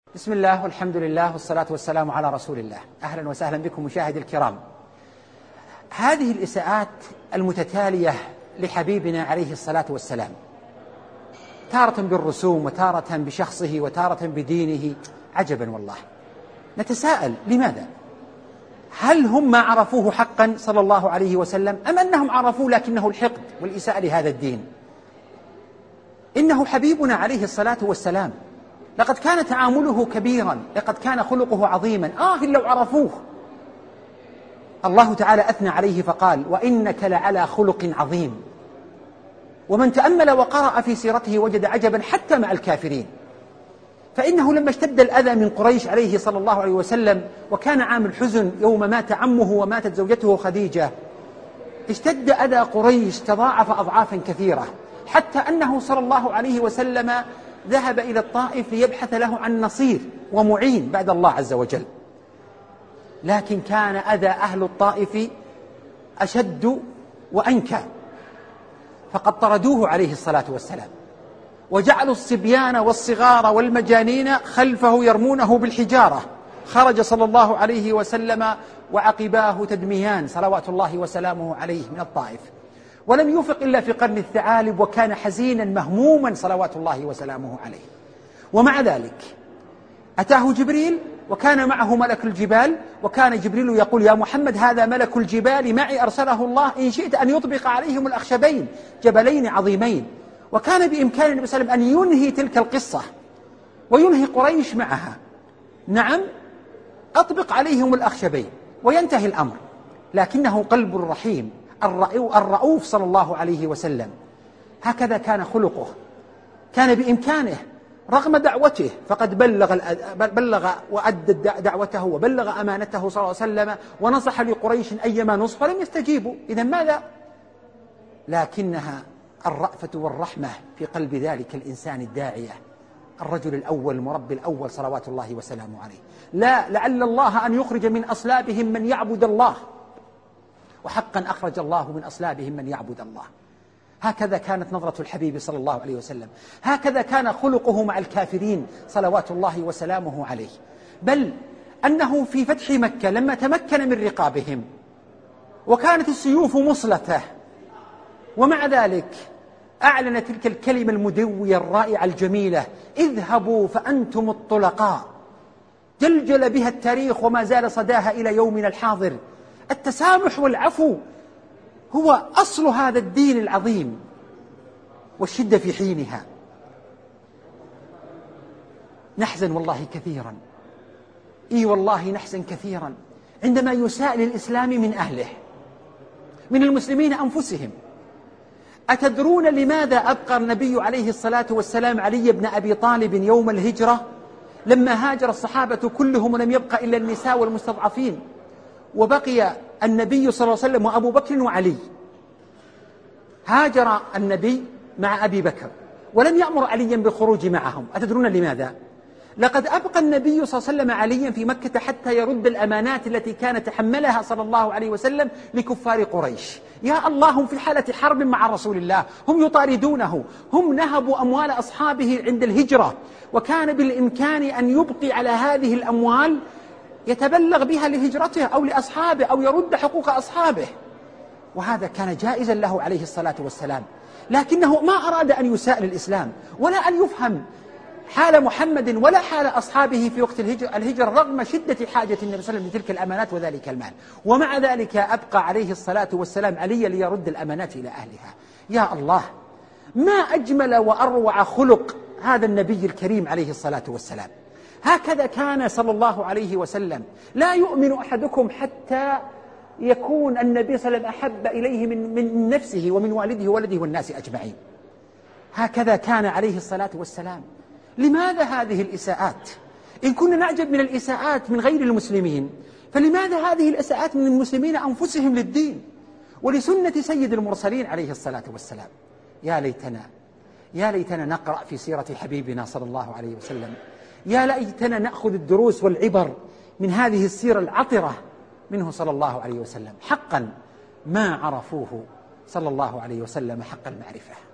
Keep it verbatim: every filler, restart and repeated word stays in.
بسم الله والحمد لله والصلاة والسلام على رسول الله. أهلا وسهلا بكم مشاهدي الكرام. هذه الإساءات المتتالية لحبيبنا عليه الصلاة والسلام، تارة بالرسوم وتارة بشخصه وتارة بدينه، عجبا والله. نتساءل لماذا؟ هل هم ما عرفوه حقا صلى الله عليه وسلم، أم أنهم عرفوه لكنه الحقد والإساءة لهذا الدين؟ إنه حبيبنا عليه الصلاة والسلام، لقد كان تعامله كبيرا، لقد كان خلقه عظيما. آه لو عرفوه. الله تعالى أثنى عليه فقال: وإنك لعلى خلق عظيم. ومن تأمل وقرأ في سيرته وجد عجبا حتى مع الكافرين، فإنه لما اشتد الأذى من قريش عليه صلى الله عليه وسلم، وكان عام الحزن يوم مات عمه وماتت زوجته خديجة، اشتد أذى قريش تضاعف أضعافا كثيرة، حتى أنه صلى الله عليه وسلم ذهب إلى الطائف ليبحث له عن نصير ومعين بعد الله عز وجل. لكن كان أذى أهل الطائف أشد وأنكى، فقد طردوه عليه الصلاة والسلام، وجعلوا الصبيان والصغار والمجانين خلفه يرمونه بالحجارة. خرج صلى الله عليه وسلم وعقباه تدميان صلوات الله وسلامه عليه من الطائف، ولم يفق إلا في قرن الثعالب، وكان حزينا مهموما صلوات الله وسلامه عليه. ومع ذلك أتاه جبريل، وكان معه ملك الجبال، وكان جبريل يقول: يا محمد، هذا ملك الجبال معي أرسله الله إن شئت أن يطبق عليهم الأخشبين، جبلين عظيمين. وكان بإمكان النبي صلى الله عليه وسلم أن ينهي تلك القصة وينهي قريش معها. نعم، أطبق عليهم الأخشبين وينتهي الأمر، لكنه قلب رحيم الرؤوف صلى الله عليه وسلم. هكذا كان خلقه، كان بإمكانه رغم دعوته، فقد بلغ بلغ وأدى دعوته وبلغ أمانته صلى الله عليه وسلم، ونصح لقريش أيما نصح ولم يستجيبوا. إذن ماذا؟ لكنها الرأفة والرحمة في قلب ذلك الإنسان الداعية، الرجل الأول المربي الأول صلوات الله وسلامه عليه. لا لعل الله أن يخرج من أصلابهم من يعبد الله، وحقا أخرج الله من أصلابهم من يعبد الله. هكذا كانت نظرة الحبيب صلى الله عليه وسلم، هكذا كان خلقه مع الكافرين صلوات الله وسلامه عليه. بل أنه في فتح مكة لما تمكن من رقابهم وكانت السيوف مصلته، ومع ذلك أعلن تلك الكلمة المدوية الرائعة الجميلة: اذهبوا فأنتم الطلقاء. جلجل بها التاريخ وما زال صداها إلى يومنا الحاضر. التسامح والعفو هو أصل هذا الدين العظيم، والشدة في حينها. نحزن والله كثيرا، إي والله نحزن كثيرا عندما يساء للإسلام من أهله، من المسلمين أنفسهم. أتدرون لماذا أبقى النبي عليه الصلاة والسلام علي بن أبي طالب يوم الهجرة، لما هاجر الصحابة كلهم ولم يبقى إلا النساء والمستضعفين، وبقي النبي صلى الله عليه وسلم وأبو بكر وعلي؟ هاجر النبي مع أبي بكر ولم يأمر عليا بالخروج معهم. أتدرون لماذا؟ لقد أبقى النبي صلى الله عليه وسلم عليا في مكة حتى يرد الأمانات التي كان تحملها صلى الله عليه وسلم لكفار قريش. يا الله، هم في حالة حرب مع رسول الله، هم يطاردونه، هم نهبوا أموال أصحابه عند الهجرة، وكان بالإمكان أن يبقي على هذه الأموال يتبلغ بها لهجرته أو لأصحابه أو يرد حقوق أصحابه، وهذا كان جائزا له عليه الصلاة والسلام. لكنه ما أراد أن يساء للإسلام، ولا أن يفهم حال محمد ولا حال أصحابه في وقت الهجرة، رغم شدة حاجة النبي صلى الله عليه وسلم لتلك الأمانات وذلك المال. ومع ذلك أبقى عليه الصلاة والسلام علي ليرد الأمانات إلى أهلها. يا الله، ما أجمل وأروع خلق هذا النبي الكريم عليه الصلاة والسلام. هكذا كان صلى الله عليه وسلم. لا يؤمن أحدكم حتى يكون النبي صلى الله عليه وسلم أحب إليه من, من نفسه ومن والده وولده والناس أجمعين. هكذا كان عليه الصلاة والسلام. لماذا هذه الإساءات؟ إن كنا نعجب من الإساءات من غير المسلمين، فلماذا هذه الإساءات من المسلمين أنفسهم للدين ولسنة سيد المرسلين عليه الصلاة والسلام؟ يا ليتنا يا ليتنا نقرأ في سيرة حبيبنا صلى الله عليه وسلم. يا ليتنا نأخذ الدروس والعبر من هذه السيرة العطرة منه صلى الله عليه وسلم. حقا ما عرفوه صلى الله عليه وسلم حق المعرفة.